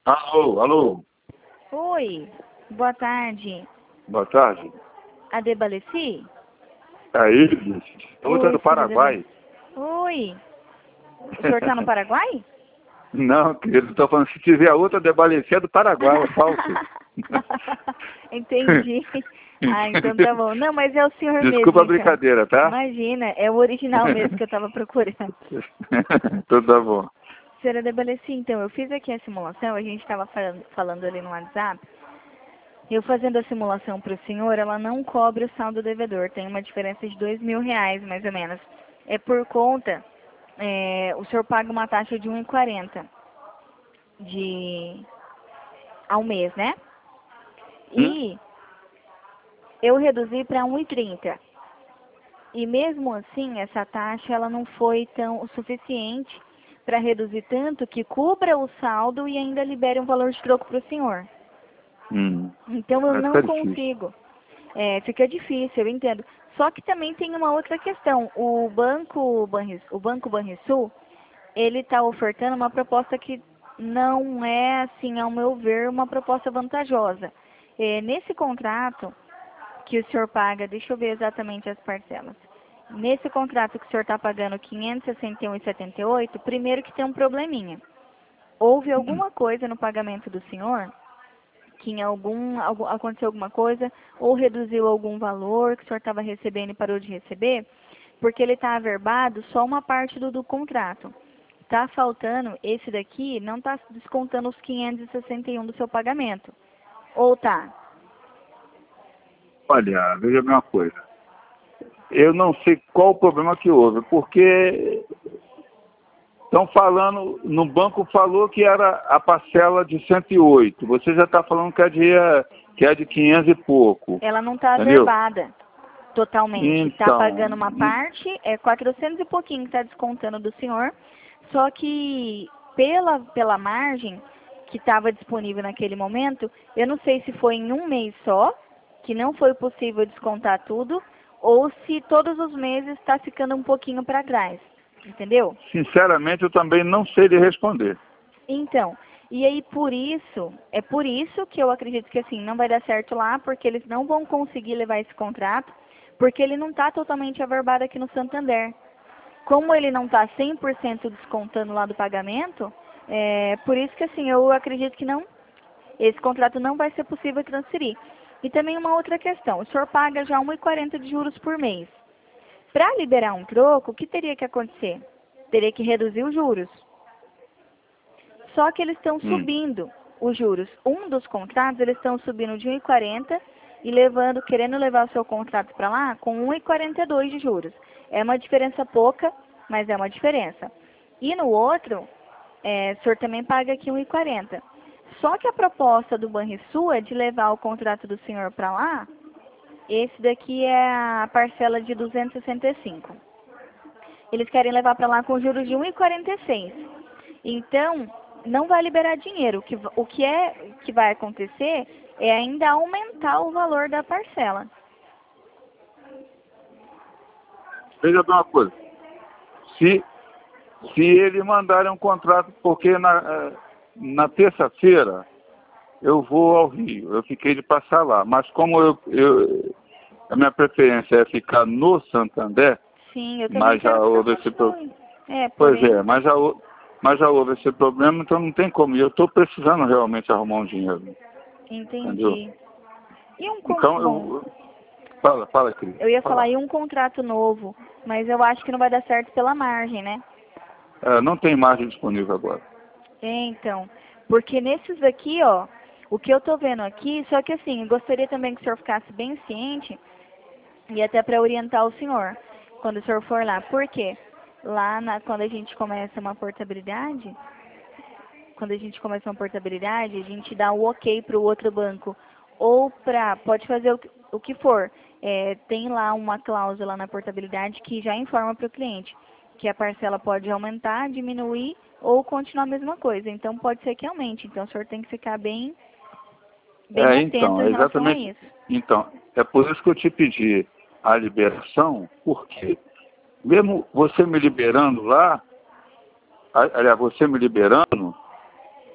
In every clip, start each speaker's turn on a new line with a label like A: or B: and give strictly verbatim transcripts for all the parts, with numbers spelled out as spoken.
A: Alô, alô.
B: Oi, boa tarde.
A: Boa tarde.
B: A Debaleci?
A: É ele. Outra
B: Oi,
A: do
B: filho
A: Paraguai.
B: da- Oi. O senhor tá no Paraguai?
A: Não, querido, estou falando, se tiver outra Debaleci é do Paraguai, é falso.
B: Entendi. Ah, então tá bom. Não, mas é o senhor
A: Desculpa
B: mesmo,
A: a
B: então.
A: brincadeira, tá?
B: Imagina, é o original mesmo que eu tava procurando.
A: Tudo tá bom.
B: Senhora Debaleci, então, eu fiz aqui a simulação, a gente estava falando, falando ali no WhatsApp. Eu fazendo a simulação para o senhor, ela não cobre o saldo devedor. Tem uma diferença de dois mil reais, mais ou menos. É por conta, é, o senhor paga uma taxa de um e quarenta de ao mês, né?
A: Hum?
B: E eu reduzi para um e trinta. E mesmo assim, essa taxa ela não foi tão o suficiente para reduzir tanto que cubra o saldo e ainda libere um valor de troco para o senhor.
A: Hum.
B: Então eu
A: Vai
B: não
A: ficar difícil.
B: consigo. É, fica difícil, eu entendo. Só que também tem uma outra questão. O banco Banris, o banco Banrisul, ele está ofertando uma proposta que não é, assim, ao meu ver, uma proposta vantajosa. É, nesse contrato que o senhor paga, deixa eu ver exatamente as parcelas. Nesse contrato que o senhor está pagando quinhentos e sessenta e um reais e setenta e oito centavos, primeiro que tem um probleminha. Houve alguma coisa no pagamento do senhor que em algum, algum, aconteceu alguma coisa, ou reduziu algum valor que o senhor estava recebendo e parou de receber, porque ele está averbado só uma parte do, do contrato. Está faltando, esse daqui não está descontando os quinhentos e sessenta e um do seu pagamento. Ou tá?
A: Olha, veja bem uma coisa. Eu não sei qual o problema que houve, porque estão falando, no banco falou que era a parcela de cento e oito. Você já está falando que é de, que é de quinhentos e pouco.
B: Ela não está
A: Entendeu?
B: averbada totalmente. Está
A: Então,
B: pagando uma parte, é quatrocentos e pouquinho que está descontando do senhor, só que pela, pela margem que estava disponível naquele momento, eu não sei se foi em um mês só, que não foi possível descontar tudo, ou se todos os meses está ficando um pouquinho para trás, entendeu?
A: sinceramente, eu também não sei lhe responder.
B: Então, e aí por isso, é por isso que eu acredito que assim, não vai dar certo lá, porque eles não vão conseguir levar esse contrato, porque ele não está totalmente averbado aqui no Santander. Como ele não está cem por cento descontando lá do pagamento, é por isso que assim, eu acredito que não, esse contrato não vai ser possível transferir. E também uma outra questão, o senhor paga já um e quarenta de juros por mês. Para liberar um troco, o que teria que acontecer? Teria que reduzir os juros. Só que eles estão
A: Hum.
B: subindo os juros. Um dos contratos, eles estão subindo de um e quarenta e levando, querendo levar o seu contrato para lá com um e quarenta e dois de juros. É uma diferença pouca, mas é uma diferença. E no outro, é, o senhor também paga aqui um e quarenta. Só que a proposta do Banrisul é de levar o contrato do senhor para lá, esse daqui é a parcela de duzentos e sessenta e cinco. Eles querem levar para lá com juros de um e quarenta e seis. Então, não vai liberar dinheiro. O que, o que é que vai acontecer é ainda aumentar o valor da parcela.
A: Veja bem uma coisa. Se, se eles mandarem um contrato, porque na, eh, na terça-feira eu vou ao Rio, eu fiquei de passar lá. Mas como eu, eu, a minha preferência é ficar no Santander,
B: Sim, eu também
A: mas já
B: quero que o senhor
A: houve esse problema.
B: continue. É,
A: Pois
B: porém,
A: é, mas já, hou- mas já houve esse problema, então não tem como. E eu estou precisando realmente arrumar um dinheiro, entendeu?
B: entendi. E um con...
A: Então
B: Bom,
A: eu. Fala, fala, Cris.
B: eu ia falar
A: Fala.
B: em um contrato novo, mas eu acho que não vai dar certo pela margem, né?
A: É, não tem margem disponível agora.
B: É, então, porque nesses aqui, ó, o que eu tô vendo aqui, só que assim, eu gostaria também que o senhor ficasse bem ciente e até para orientar o senhor quando o senhor for lá. Por quê? Lá na, quando a gente começa uma portabilidade, quando a gente começa uma portabilidade, a gente dá o ok para o outro banco. Ou para, pode fazer o, que- o que for. É, tem lá uma cláusula na portabilidade que já informa para o cliente que a parcela pode aumentar, diminuir ou continuar a mesma coisa. Então pode ser que aumente. Então o senhor tem que ficar bem, bem
A: É,
B: atento
A: então, é
B: em relação a
A: exatamente.
B: isso.
A: Então, é por isso que eu te pedi a liberação, porque mesmo você me liberando lá, a- aliás, você me liberando,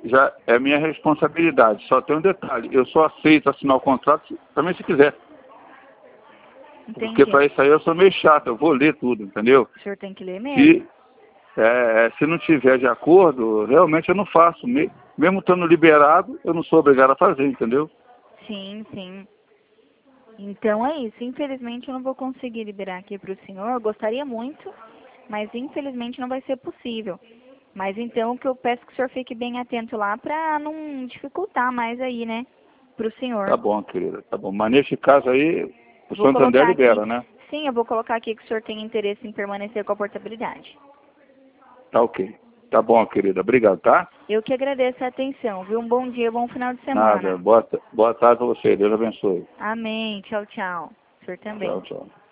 A: já é minha responsabilidade. Só tem um detalhe, eu só aceito assinar o contrato também se quiser.
B: Entendi.
A: Porque para isso aí eu sou meio chato, eu vou ler tudo, entendeu?
B: O senhor tem que ler mesmo.
A: Se, é, se não tiver de acordo, realmente eu não faço. Me, mesmo estando liberado, eu não sou obrigado a fazer, entendeu?
B: Sim, sim. Então é isso. Infelizmente eu não vou conseguir liberar aqui para o senhor. Eu gostaria muito, mas infelizmente não vai ser possível. Mas então o que eu peço que o senhor fique bem atento lá para não dificultar mais aí, né? Para o senhor.
A: Tá bom, querida, tá bom. Mas nesse caso aí, o
B: Vou
A: Santander
B: colocar
A: libera,
B: aqui,
A: né?
B: sim, eu vou colocar aqui que o senhor tem interesse em permanecer com a portabilidade.
A: Tá ok. Tá bom, querida. Obrigado, tá?
B: Eu que agradeço a atenção, viu? Um bom dia, bom final de
A: Nada.
B: semana.
A: Boa, boa tarde pra você. Deus abençoe.
B: Amém. Tchau, tchau. O senhor também.
A: Tchau, tchau.